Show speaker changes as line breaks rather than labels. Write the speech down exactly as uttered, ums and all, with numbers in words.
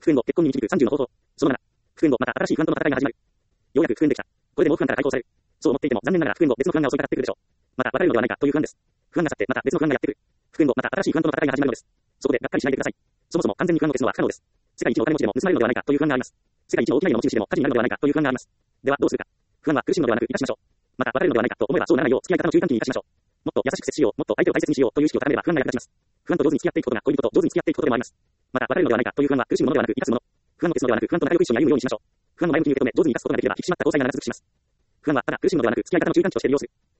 不運後、結婚に導くさんじゅうの方法。そのなな。不運後、また新しい不安との戦いが始まる。ようやく不運できた。これでもう不安から解放される。そう思っていても残念ながら不運後、別の不安が襲いかかってくるでしょう。また別れるのではないかという不安です。不安が去って、また別の不安がやってくる。不運後、また新しい不安との戦いが始まるのです。そこで、がっかりしないでください。そもそも完全に不安を消すのは不可能です。世界一のお金持ちでも盗まれるのではないかという不安があります。世界一の大きな家の持ち主でも火事になるのではないかという不安があります。では、どうするか。不安は苦しむのではなく、生かしましょう。また別れるのではないかと思えばそうならないよう、付き合い方の中間期に生かしましょう。もっと優しく接しよう、もっと相手を大切にしようという意識を高めれば不安が役立ちます。不安と上手に付き合っていくことが恋人と上手に付き合っていくことでもあります。また別れるのではないかという不安は苦しむものではなく、生かすもの。不安を消すのではなく、不安と仲良く一緒に歩むようにしましょう。不安の前向きに受け止め、上手に生かすことができれば、引き締まった交際が長続きします。不安はただ苦しむのではなく、付き合い方の中間期として利用する。